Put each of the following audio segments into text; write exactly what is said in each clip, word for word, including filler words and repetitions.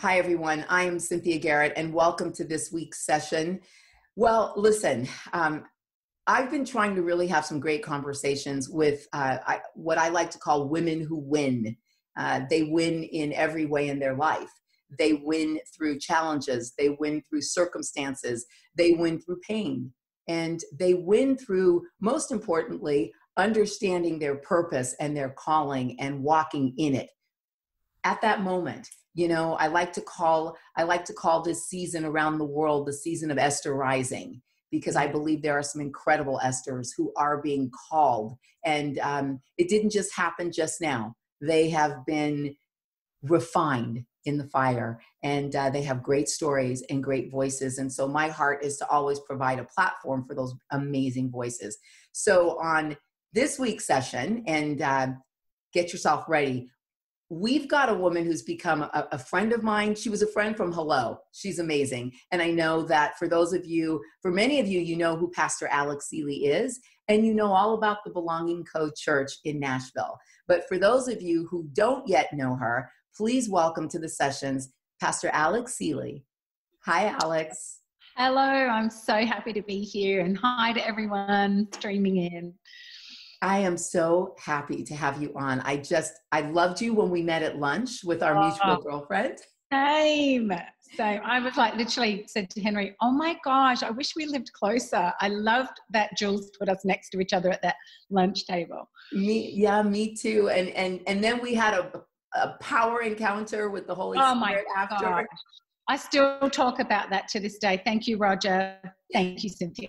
Hi, everyone. I am Cynthia Garrett, and welcome to this week's session. Well, listen, um, I've been trying to really have some great conversations with uh, I, what I like to call women who win. Uh, they win in every way in their life. They win through challenges. They win through circumstances. They win through pain. And they win through, most importantly, understanding their purpose and their calling and walking in it at that moment. You know, I like to call I like to call this season around the world the season of Esther Rising, because I believe there are some incredible Esthers who are being called, and um, it didn't just happen just now. They have been refined in the fire, and uh, they have great stories and great voices. And so my heart is to always provide a platform for those amazing voices. So on this week's session, and uh, get yourself ready, we've got a woman who's become a, a friend of mine. She was a friend from Hello. She's amazing. And I know that for those of you, for many of you, you know who Pastor Alex Seeley is, and you know all about the Belonging Co. Church in Nashville. But for those of you who don't yet know her, please welcome to the sessions, Pastor Alex Seeley. Hi, Alex. Hello, I'm so happy to be here, and hi to everyone streaming in. I am so happy to have you on. I just, I loved you when we met at lunch with our oh, mutual girlfriend. Same. Same. I was like, literally said to Henry, oh my gosh, I wish we lived closer. I loved that Jules put us next to each other at that lunch table. Me, yeah, me too. And and and then we had a, a power encounter with the Holy oh Spirit my after. Gosh. I still talk about that to this day. Thank you, Roger. Thank you, Cynthia.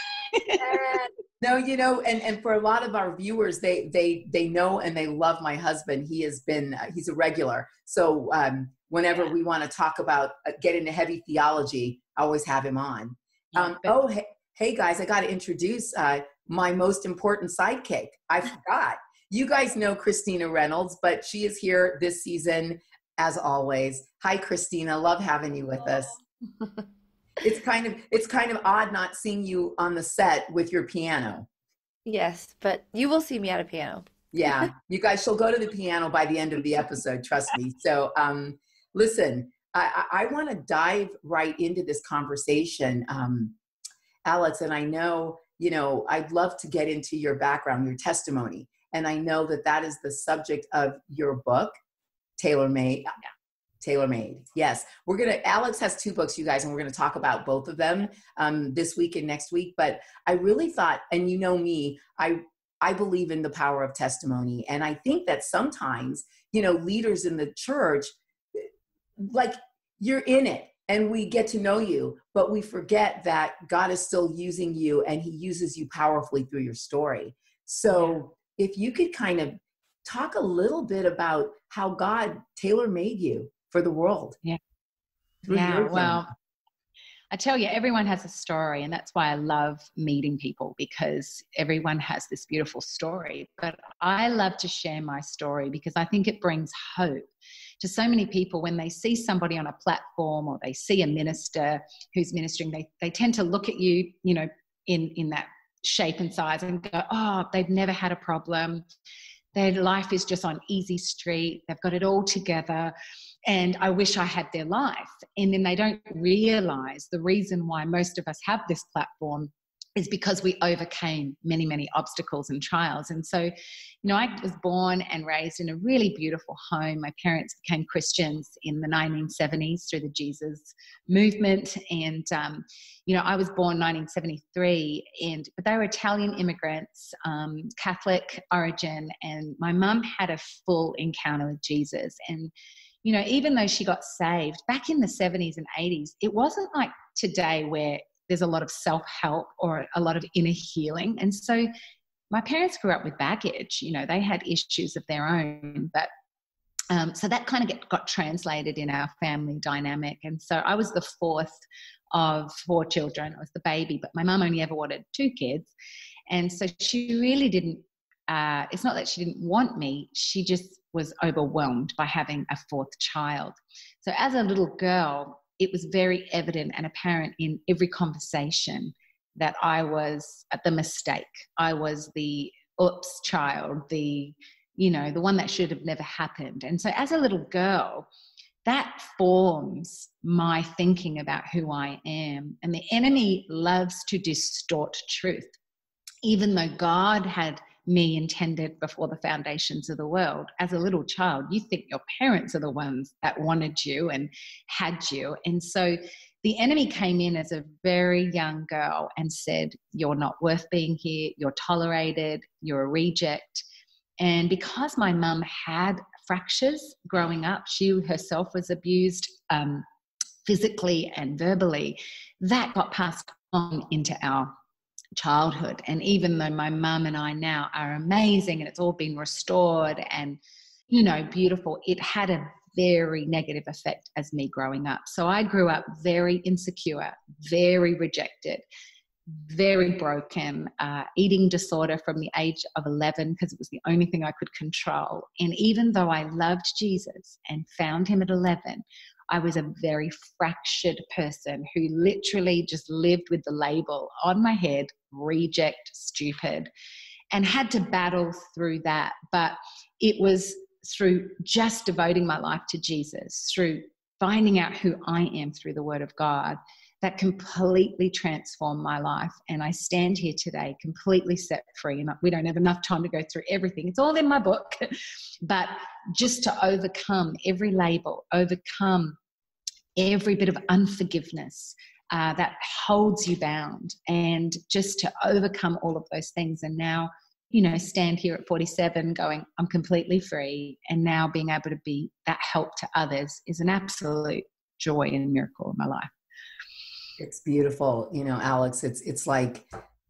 No, you know, and, and for a lot of our viewers, they they they know and they love my husband. He has been, uh, he's a regular. So um, whenever we want to talk about, uh, get into heavy theology, I always have him on. Um, oh, hey, hey guys, I got to introduce uh, my most important sidekick. I forgot. You guys know Christina Reynolds, but she is here this season as always. Hi, Christina. Love having you with us. It's kind of it's kind of odd not seeing you on the set with your piano. Yes, but you will see me at a piano. Yeah, you guys shall go to the piano by the end of the episode, trust me. So um, listen, I, I want to dive right into this conversation, um, Alex, and I know, you know, I'd love to get into your background, your testimony, and I know that that is the subject of your book, Tailor Made. Yeah. Tailor Made. Yes. We're going to, Alex has two books, you guys, and we're going to talk about both of them um, this week and next week. But I really thought, and you know me, I, I believe in the power of testimony. And I think that sometimes, you know, leaders in the church, like you're in it and we get to know you, but we forget that God is still using you and he uses you powerfully through your story. So if you could kind of talk a little bit about how God tailor-made you for the world. Yeah. Yeah. Well, I tell you, everyone has a story, and that's why I love meeting people, because everyone has this beautiful story. But I love to share my story because I think it brings hope to so many people when they see somebody on a platform or they see a minister who's ministering. They they tend to look at you, you know, in in that shape and size and go, oh, they've never had a problem. Their life is just on easy street. They've got it all together. And I wish I had their life. And then they don't realize the reason why most of us have this platform is because we overcame many, many obstacles and trials. And so, you know, I was born and raised in a really beautiful home. My parents became Christians in the nineteen seventies through the Jesus movement. And, um, you know, I was born nineteen seventy-three, and but they were Italian immigrants, um, Catholic origin. And my mum had a full encounter with Jesus. And you know, even though she got saved back in the seventies and eighties, it wasn't like today where there's a lot of self-help or a lot of inner healing. And so my parents grew up with baggage. You know, they had issues of their own, but um, so that kind of get, got translated in our family dynamic. And so I was the fourth of four children. I was the baby, but my mum only ever wanted two kids. And so she really didn't, uh, it's not that she didn't want me, she just was overwhelmed by having a fourth child. So as a little girl, it was very evident and apparent in every conversation that I was the mistake. I was the oops child, the, you know, the one that should have never happened. And so as a little girl, that forms my thinking about who I am. And the enemy loves to distort truth. Even though God had me intended before the foundations of the world, as a little child, you think your parents are the ones that wanted you and had you. And so the enemy came in as a very young girl and said, you're not worth being here, you're tolerated, you're a reject. And because my mum had fractures growing up, she herself was abused um, physically and verbally, that got passed on into our childhood. And even though my mum and I now are amazing and it's all been restored and, you know, beautiful, it had a very negative effect as me growing up. So I grew up very insecure, very rejected, very broken, uh, eating disorder from the age of eleven because it was the only thing I could control. And even though I loved Jesus and found him at eleven, I was a very fractured person who literally just lived with the label on my head, reject, stupid, and had to battle through that. But it was through just devoting my life to Jesus, through finding out who I am through the Word of God, that completely transformed my life. And I stand here today completely set free. And we don't have enough time to go through everything. It's all in my book. But just to overcome every label, overcome every bit of unforgiveness uh, that holds you bound, and just to overcome all of those things. And now, you know, stand here at forty-seven going, I'm completely free. And now being able to be that help to others is an absolute joy and miracle in my life. It's beautiful. You know, Alex, it's, it's like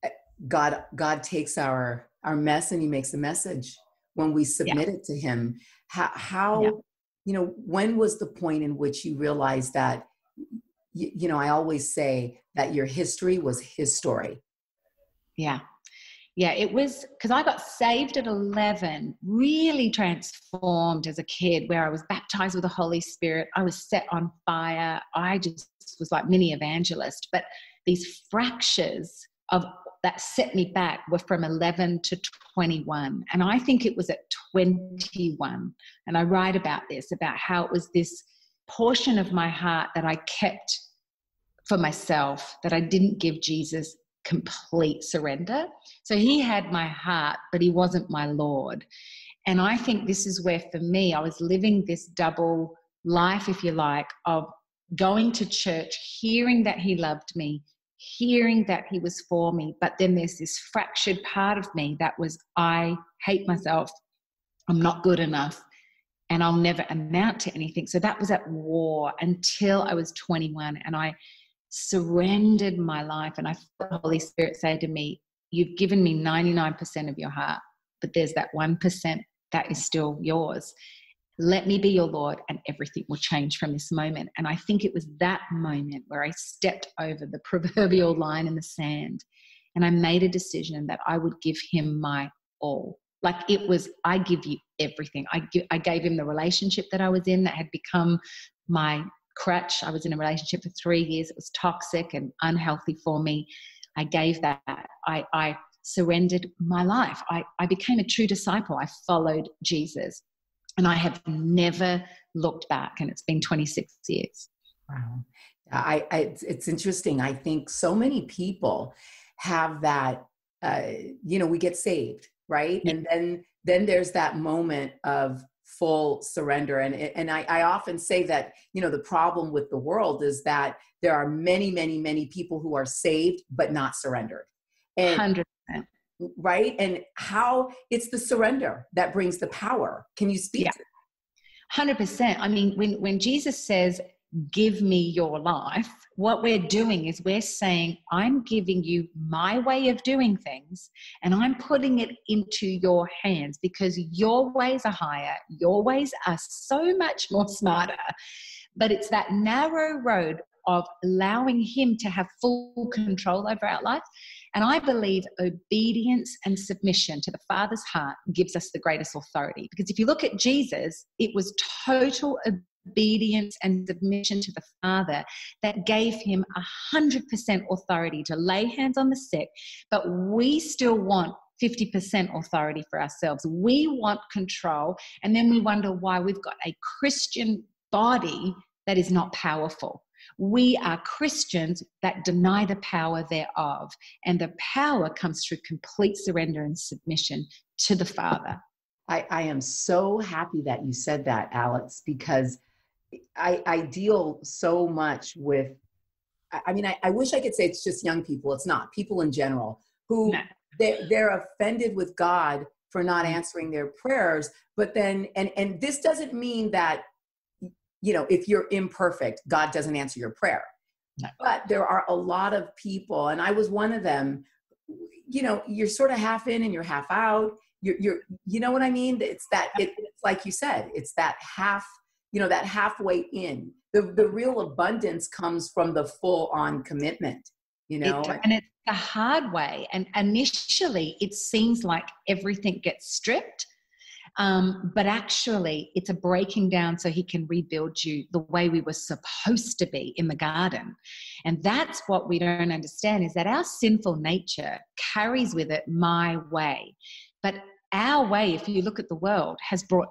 God, God takes our, our mess and he makes a message when we submit yeah. it to him. How, how yeah. you know, when was the point in which you realized that, you, you know, I always say that your history was his story. Yeah. Yeah, it was because I got saved at eleven, really transformed as a kid, where I was baptized with the Holy Spirit. I was set on fire. I just was like mini evangelist. But these fractures of that set me back were from eleven to twenty-one. And I think it was at twenty-one. And I write about this, about how it was this portion of my heart that I kept for myself, that I didn't give Jesus complete surrender. So he had my heart, but he wasn't my Lord. And I think this is where, for me, I was living this double life, if you like, of going to church, hearing that he loved me, hearing that he was for me. But then there's this fractured part of me that was, I hate myself. I'm not good enough. And I'll never amount to anything. So that was at war until I was twenty-one. And I surrendered my life, and I felt the Holy Spirit say to me, you've given me ninety-nine percent of your heart, but there's that one percent that is still yours. Let me be your Lord, and everything will change from this moment. And I think it was that moment where I stepped over the proverbial line in the sand, and I made a decision that I would give him my all. Like it was, I give you everything. I, give, I gave him the relationship that I was in that had become my crutch. I was in a relationship for three years. It was toxic and unhealthy for me. I gave that. I, I surrendered my life. I, I became a true disciple. I followed Jesus, and I have never looked back, and it's been twenty-six years. Wow. I, I it's, it's interesting. I think so many people have that, uh, you know, we get saved, right? Yeah. And then, then there's that moment of full surrender. And, and I, I often say that, you know, the problem with the world is that there are many, many, many people who are saved, but not surrendered. And, one hundred percent. Right? And how it's the surrender that brings the power. Can you speak yeah. to that? one hundred percent. I mean, when, when Jesus says, give me your life, what we're doing is we're saying, I'm giving you my way of doing things, and I'm putting it into your hands, because your ways are higher, your ways are so much more smarter. But it's that narrow road of allowing him to have full control over our life. And I believe obedience and submission to the Father's heart gives us the greatest authority. Because if you look at Jesus, it was total obedience and submission to the Father that gave him a hundred percent authority to lay hands on the sick. But we still want fifty percent authority for ourselves. We want control. And then we wonder why we've got a Christian body that is not powerful. We are Christians that deny the power thereof. And the power comes through complete surrender and submission to the Father. I, I am so happy that you said that, Alex, because I, I deal so much with, I mean, I, I wish I could say it's just young people. It's not. People in general who no. they're, they're offended with God for not answering their prayers. But then, and, and this doesn't mean that, you know, if you're imperfect, God doesn't answer your prayer. No. But there are a lot of people, and I was one of them, you know, you're sort of half in and you're half out. You're, you're you know what I mean? It's that, it, it's like you said, it's that half, you know, that halfway in. The, the real abundance comes from the full on commitment, you know? It, and it's the hard way. And initially it seems like everything gets stripped. Um, but actually it's a breaking down so he can rebuild you the way we were supposed to be in the garden. And that's what we don't understand, is that our sinful nature carries with it my way. But our way, if you look at the world, has brought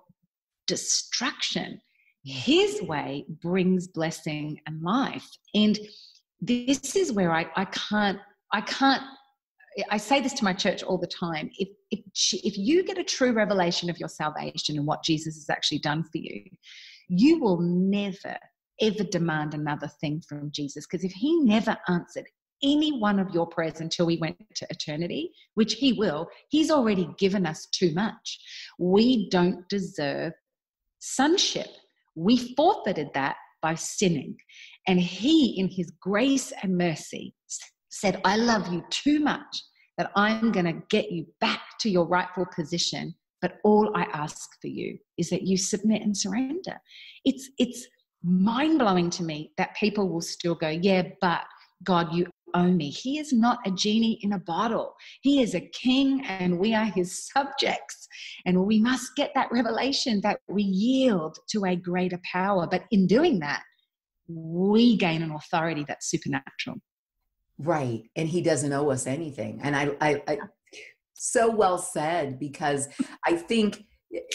destruction. His way brings blessing and life. And this is where I, I can't, I can't, I say this to my church all the time. If, if, if you get a true revelation of your salvation and what Jesus has actually done for you, you will never, ever demand another thing from Jesus. Because if he never answered any one of your prayers until we went to eternity, which he will, he's already given us too much. We don't deserve sonship. We forfeited that by sinning. And he, in his grace and mercy, said, I love you too much that I'm going to get you back to your rightful position. But all I ask for you is that you submit and surrender. It's, it's mind-blowing to me that people will still go, yeah, but God, you owe me. He is not a genie in a bottle. He is a king and we are his subjects. And we must get that revelation that we yield to a greater power. But in doing that, we gain an authority that's supernatural. Right. And he doesn't owe us anything. And I, I, I so well said, because I think,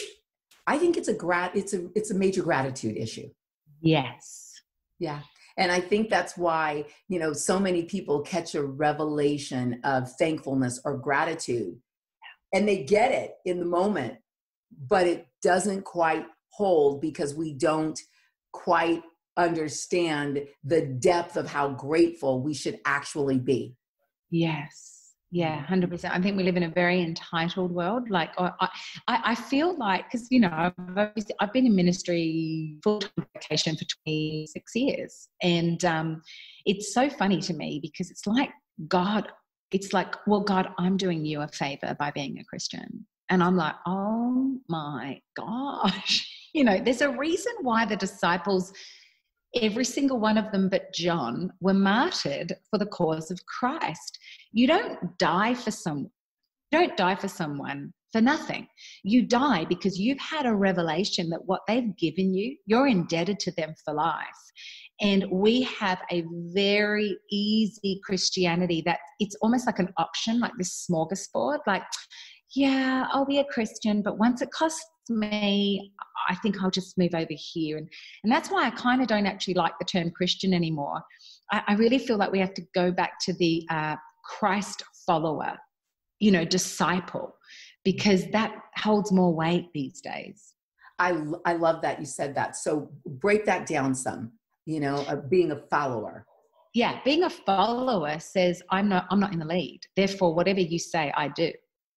I think it's a grat, it's a, it's a major gratitude issue. Yes. Yeah. And I think that's why, you know, so many people catch a revelation of thankfulness or gratitude and they get it in the moment, but it doesn't quite hold because we don't quite understand the depth of how grateful we should actually be. Yes. Yeah, one hundred percent. I think we live in a very entitled world. Like, I, I, I feel like, because, you know, I've, obviously, I've been in ministry full-time vocation for twenty-six years. And um, it's so funny to me because it's like God, it's like, well, God, I'm doing you a favor by being a Christian. And I'm like, oh my gosh. You know, there's a reason why the disciples, every single one of them but John, were martyred for the cause of Christ. You don't die for someone. You don't die for someone for nothing. You die because you've had a revelation that what they've given you, you're indebted to them for life. And we have a very easy Christianity that it's almost like an option, like this smorgasbord. Like, yeah, I'll be a Christian, but once it costs me, I think I'll just move over here. And, and that's why I kind of don't actually like the term Christian anymore. I, I really feel like we have to go back to the uh, Christ follower, you know, disciple, because that holds more weight these days. I, I love that you said that. So break that down some, you know, of being a follower. Yeah, being a follower says, I'm not, I'm not in the lead. Therefore, whatever you say, I do.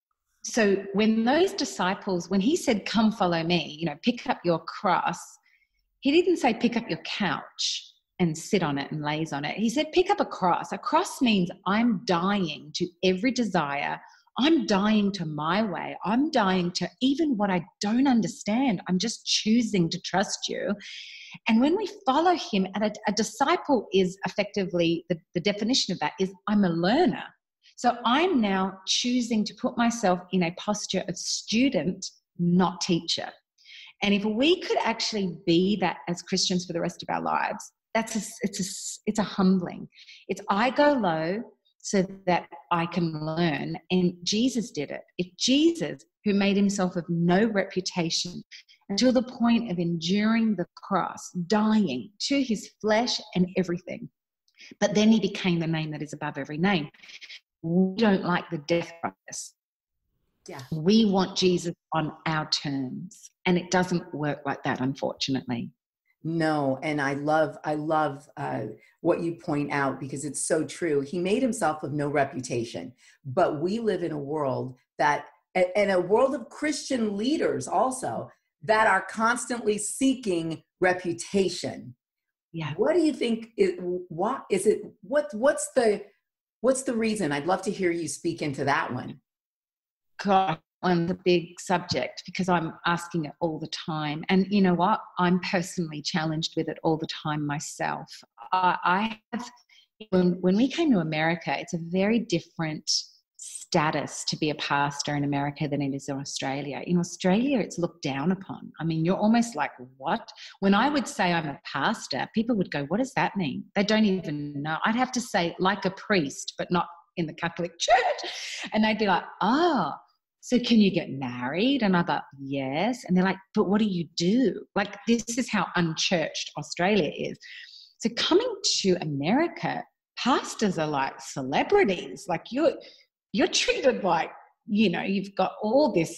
So when those disciples, when he said, come follow me, you know, pick up your cross, he didn't say pick up your couch and sit on it and laze on it. He said, pick up a cross. A cross means I'm dying to every desire. I'm dying to my way. I'm dying to even what I don't understand. I'm just choosing to trust you. And when we follow him, and a, a disciple is effectively, the, the definition of that is I'm a learner. So I'm now choosing to put myself in a posture of student, not teacher. And if we could actually be that as Christians for the rest of our lives, that's a, it's a, it's a humbling. It's I go low so that I can learn. And Jesus did it. If Jesus, who made himself of no reputation to the point of enduring the cross, dying to his flesh and everything. But then he became the name that is above every name. We don't like the death process. Yeah. We want Jesus on our terms, and it doesn't work like that, unfortunately. No, and I love, I love uh, what you point out, because it's so true. He made himself of no reputation, but we live in a world that, and a world of Christian leaders also, that are constantly seeking reputation. Yeah. What do you think? Is, what is it? What what's the what's the reason? I'd love to hear you speak into that one. God, on the big subject, because I'm asking it all the time. And you know what? I'm personally challenged with it all the time myself. I, I have, when, when we came to America, it's a very different status to be a pastor in America than it is in Australia. In Australia, it's looked down upon. I mean, you're almost like, what? When I would say I'm a pastor, people would go, what does that mean? They don't even know. I'd have to say like a priest, but not in the Catholic Church. And they'd be like, oh, so can you get married? And I thought, yes. And they're like, but what do you do? Like, this is how unchurched Australia is. So coming to America, pastors are like celebrities. Like you're, you're treated like, you know, you've got all this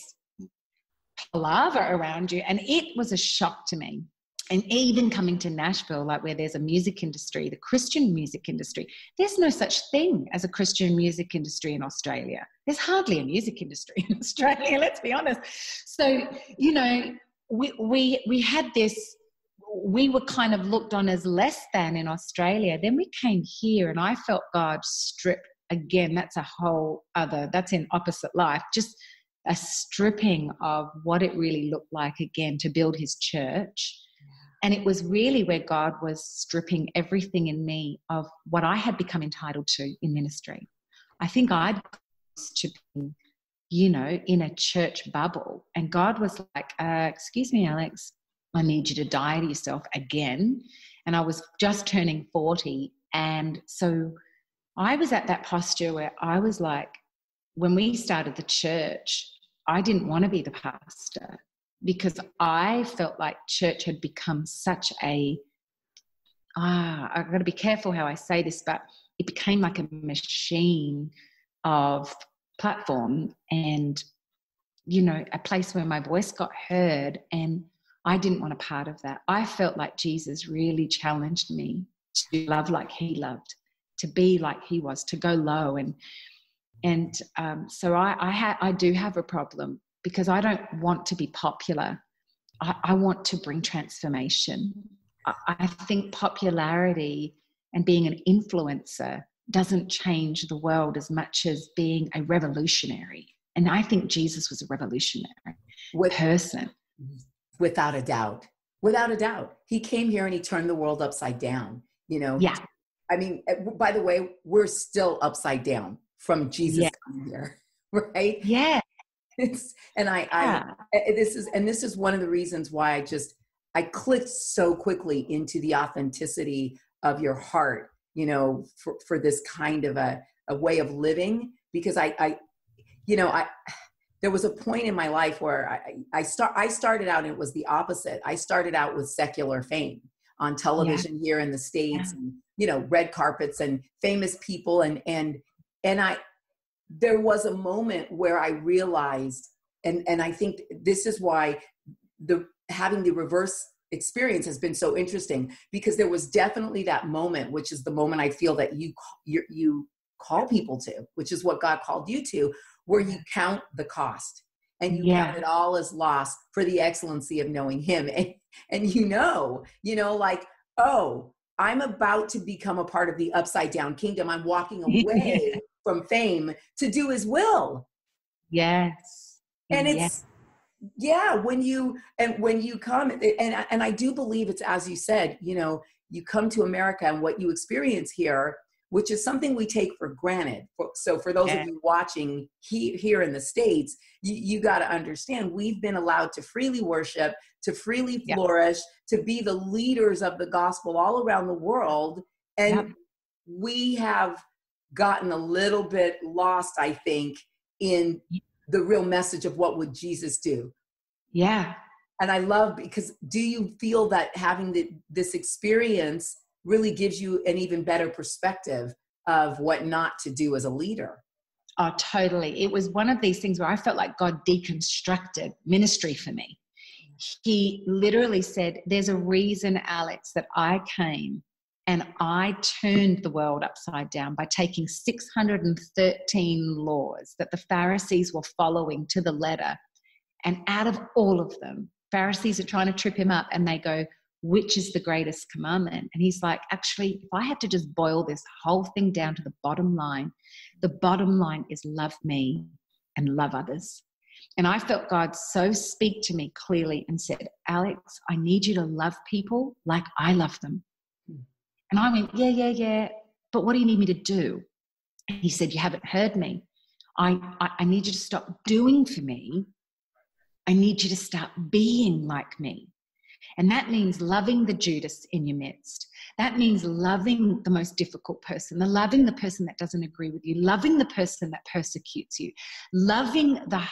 palaver around you. And it was a shock to me. And even coming to Nashville, like where there's a music industry, the Christian music industry, there's no such thing as a Christian music industry in Australia. There's hardly a music industry in Australia, let's be honest. So, you know, we we we had this, we were kind of looked on as less than in Australia. Then we came here and I felt God strip again. That's a whole other, that's in opposite life, just a stripping of what it really looked like again to build his church. And it was really where God was stripping everything in me of what I had become entitled to in ministry. I think I'd used to be, you know, in a church bubble. And God was like, uh, excuse me, Alex, I need you to die to yourself again. And I was just turning forty. And so I was at that posture where I was like, when we started the church, I didn't want to be the pastor, because I felt like church had become such a, ah, I've got to be careful how I say this, but it became like a machine of platform and, you know, a place where my voice got heard, and I didn't want a part of that. I felt like Jesus really challenged me to love like he loved, to be like he was, to go low. And and um, so I I, ha- I do have a problem, because I don't want to be popular. I, I want to bring transformation. I, I think popularity and being an influencer doesn't change the world as much as being a revolutionary. And I think Jesus was a revolutionary With, person. Without a doubt. Without a doubt. He came here and he turned the world upside down. You know? Yeah. I mean, by the way, we're still upside down from Jesus yeah. coming here, right? Yeah. It's, and I, yeah. I, this is, and this is one of the reasons why I just, I clicked so quickly into the authenticity of your heart, you know, for, for this kind of a, a way of living, because I, I, you know, I, there was a point in my life where I, I start, I started out and it was the opposite. I started out with secular fame on television yeah. here in the States, yeah. and, you know, red carpets and famous people. And, and, and I, there was a moment where I realized, and, and I think this is why the having the reverse experience has been so interesting, because there was definitely that moment, which is the moment I feel that you, you, you call people to, which is what God called you to, where you count the cost and you yeah. count it all as loss for the excellency of knowing him. And, and you know, you know, like, oh, I'm about to become a part of the upside down kingdom. I'm walking away from fame to do his will. Yes. And it's, yes. yeah, when you, and when you come, and, and I do believe it's, as you said, you know, you come to America and what you experience here, which is something we take for granted. So for those yeah. of you watching he, here in the States, you, you got to understand, we've been allowed to freely worship, to freely flourish, yep. to be the leaders of the gospel all around the world. And yep. we have gotten a little bit lost, I think, in the real message of what would Jesus do. Yeah. And I love, because do you feel that having the, this experience really gives you an even better perspective of what not to do as a leader? Oh, totally. It was one of these things where I felt like God deconstructed ministry for me. He literally said, there's a reason, Alex, that I came and I turned the world upside down by taking six hundred thirteen laws that the Pharisees were following to the letter. And out of all of them, Pharisees are trying to trip him up and they go, which is the greatest commandment? And he's like, actually, if I had to just boil this whole thing down to the bottom line, the bottom line is love me and love others. And I felt God so speak to me clearly and said, Alex, I need you to love people like I love them. And I went, yeah, yeah, yeah. But what do you need me to do? And he said, you haven't heard me. I, I, I need you to stop doing for me. I need you to start being like me. And that means loving the Judas in your midst. That means loving the most difficult person, the loving the person that doesn't agree with you, loving the person that persecutes you, loving the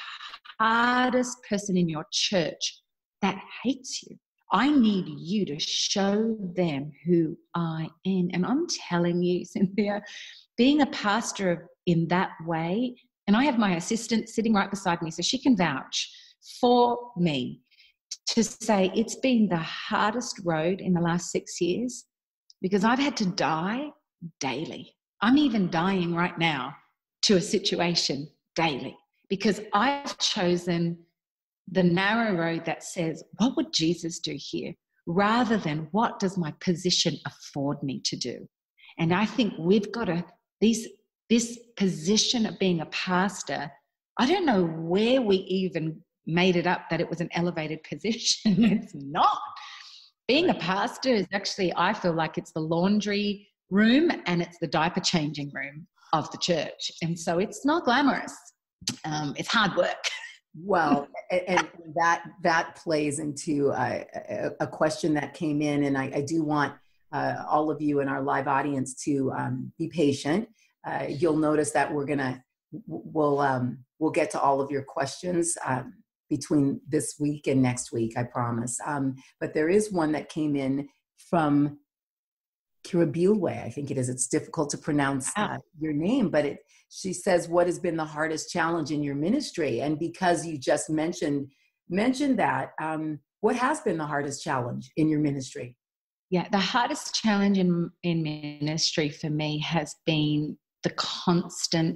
hardest person in your church that hates you. I need you to show them who I am. And I'm telling you, Cynthia, being a pastor in that way, and I have my assistant sitting right beside me so she can vouch for me, to say it's been the hardest road in the last six years because I've had to die daily. I'm even dying right now to a situation daily because I've chosen the narrow road that says, what would Jesus do here? Rather than what does my position afford me to do? And I think we've got to, these, this position of being a pastor, I don't know where we even made it up that it was an elevated position. It's not. Being a pastor is actually, I feel like it's the laundry room and it's the diaper changing room of the church. And so it's not glamorous. Um, it's hard work. Well, and, and that that plays into uh, a, a question that came in, and I, I do want uh, all of you in our live audience to um, be patient. Uh, you'll notice that we're gonna we'll um, we'll get to all of your questions um, between this week and next week, I promise. Um, but there is one that came in from Kirabilwe, I think it is. It's difficult to pronounce uh, your name, but it, she says, what has been the hardest challenge in your ministry? And because you just mentioned mentioned that, um, what has been the hardest challenge in your ministry? Yeah, the hardest challenge in, in ministry for me has been the constant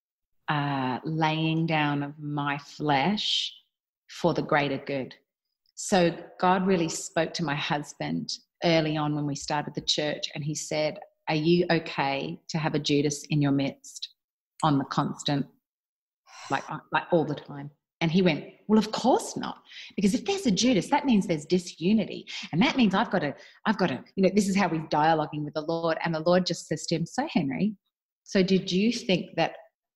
uh, laying down of my flesh for the greater good. So God really spoke to my husband early on when we started the church, and he said, are you okay to have a Judas in your midst on the constant, like, like all the time? And he went, well, of course not. Because if there's a Judas, that means there's disunity. And that means I've got to, I've got to, you know, this is how we're dialoguing with the Lord. And the Lord just says to him, so Henry, so did you think that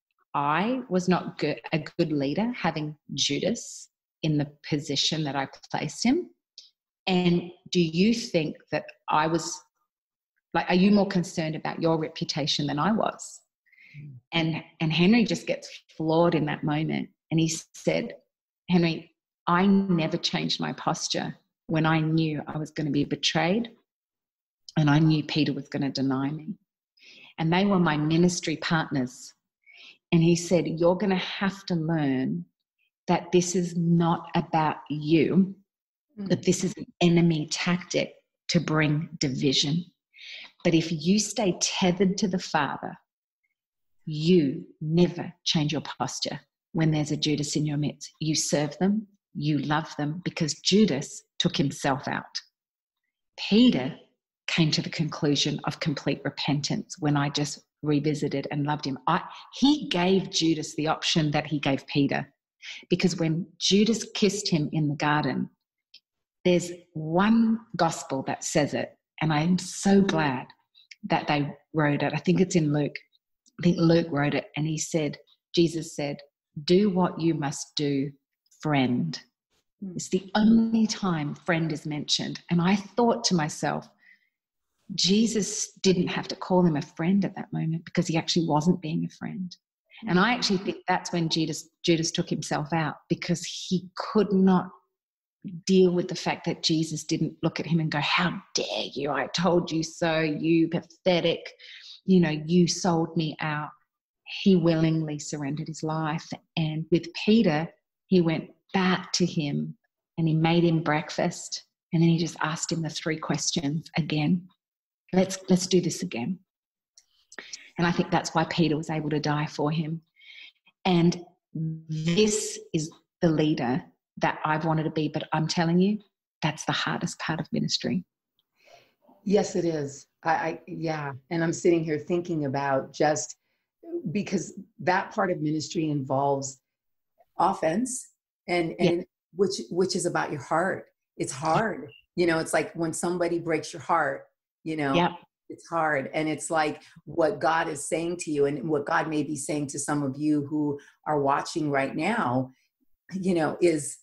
I was not good, a good leader having Judas in the position that I placed him? And do you think that I was, like, are you more concerned about your reputation than I was? Mm. And, and Henry just gets floored in that moment. And he said, Henry, I never changed my posture when I knew I was going to be betrayed and I knew Peter was going to deny me. And they were my ministry partners. And he said, you're going to have to learn that this is not about you, mm. that this is an enemy tactic to bring division. But if you stay tethered to the Father, you never change your posture. When there's a Judas in your midst, you serve them, you love them, because Judas took himself out. Peter came to the conclusion of complete repentance when I just revisited and loved him. I, he gave Judas the option that he gave Peter, because when Judas kissed him in the garden, there's one gospel that says it, and I'm so glad that they wrote it. I think it's in Luke. I think Luke wrote it, and he said, Jesus said, do what you must do, friend. Mm. It's the only time friend is mentioned. And I thought to myself, Jesus didn't have to call him a friend at that moment because he actually wasn't being a friend. Mm. And I actually think that's when Judas, Judas took himself out, because he could not deal with the fact that Jesus didn't look at him and go, how dare you? I told you so, you pathetic, you know, you sold me out. He willingly surrendered his life. And with Peter, he went back to him and he made him breakfast. And then he just asked him the three questions again. Let's, let's do this again. And I think that's why Peter was able to die for him. And this is the leader that I've wanted to be. But I'm telling you, that's the hardest part of ministry. Yes, it is. I, I yeah. And I'm sitting here thinking about just because that part of ministry involves offense and, and yeah. which, which is about your heart. It's hard. You know, it's like when somebody breaks your heart, you know, yeah. it's hard. And it's like what God is saying to you and what God may be saying to some of you who are watching right now, you know, is,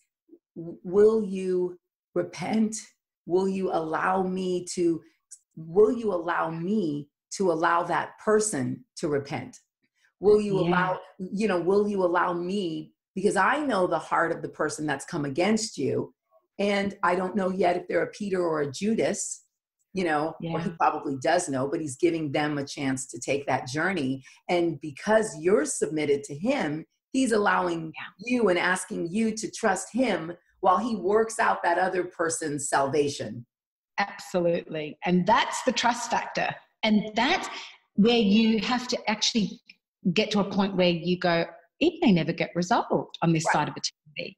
will you repent? Will you allow me to, will you allow me to allow that person to repent? Will you yeah. allow, you know, will you allow me, because I know the heart of the person that's come against you. And I don't know yet if they're a Peter or a Judas, you know, yeah. or he probably does know, but he's giving them a chance to take that journey. And because you're submitted to him, he's allowing yeah. you and asking you to trust him while he works out that other person's salvation. Absolutely. And that's the trust factor. And that's where you have to actually get to a point where you go, it may never get resolved on this right. side of eternity,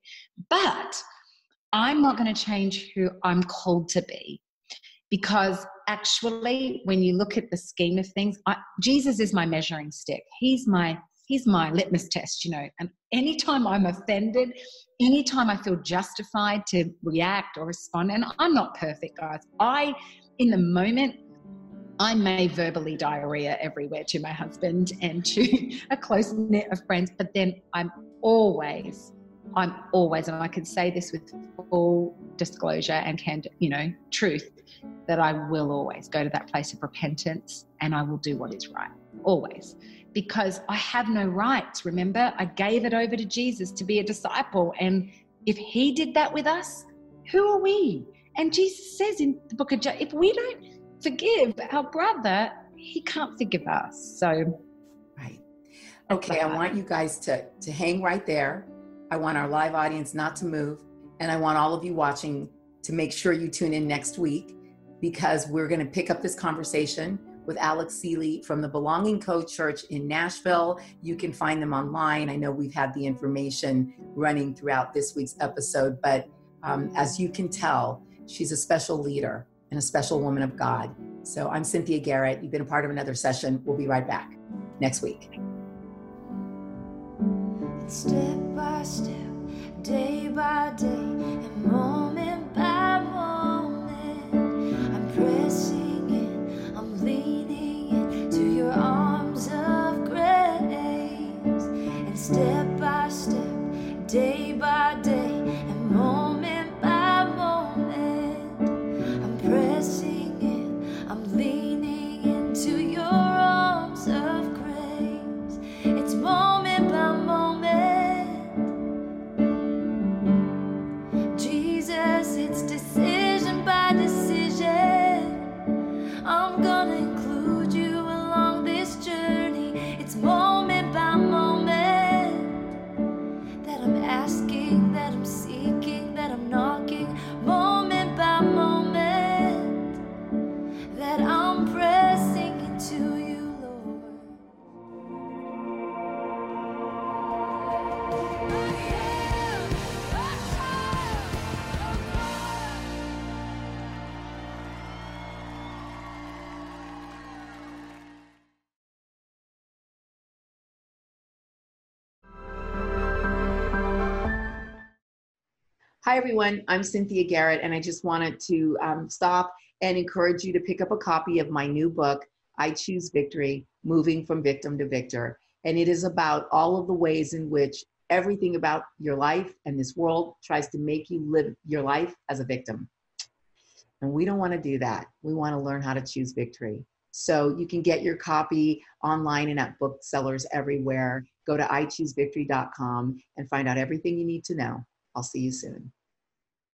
but I'm not going to change who I'm called to be. Because actually, when you look at the scheme of things, I, Jesus is my measuring stick. He's my He's my litmus test, you know. And anytime I'm offended, anytime I feel justified to react or respond, and I'm not perfect, guys. I, in the moment, I may verbally diarrhea everywhere to my husband and to a close knit of friends, but then I'm always, I'm always, and I can say this with full disclosure and can, you know, truth, that I will always go to that place of repentance and I will do what is right, always. Because I have no rights. Remember, I gave it over to Jesus to be a disciple. And if he did that with us, who are we? And Jesus says in the book of John, if we don't forgive our brother, he can't forgive us. So, right. Okay, I want you guys to, to hang right there. I want our live audience not to move. And I want all of you watching to make sure you tune in next week, because we're going to pick up this conversation with Alex Seeley from the Belonging Co. Church in Nashville. You can find them online. I know we've had the information running throughout this week's episode, but um, as you can tell, she's a special leader and a special woman of God. So I'm Cynthia Garrett. You've been a part of another session. We'll be right back next week. Step by step, day by day, and moment by moment, I'm pressing your arms of grace, and step by step, day by day, and moment by moment, I'm pressing in, I'm leaning into your arms of grace. It's moment by moment, Jesus, it's decision by decision. I'm gonna include you along this journey. It's moment by moment that I'm asking, that I'm seeking, that I'm knocking. Moment by moment that I'm pressing into you, Lord. Hi, everyone. I'm Cynthia Garrett, and I just wanted to um, stop and encourage you to pick up a copy of my new book, I Choose Victory, Moving from Victim to Victor. And it is about all of the ways in which everything about your life and this world tries to make you live your life as a victim. And we don't want to do that. We want to learn how to choose victory. So you can get your copy online and at booksellers everywhere. Go to I choose victory dot com and find out everything you need to know. I'll see you soon.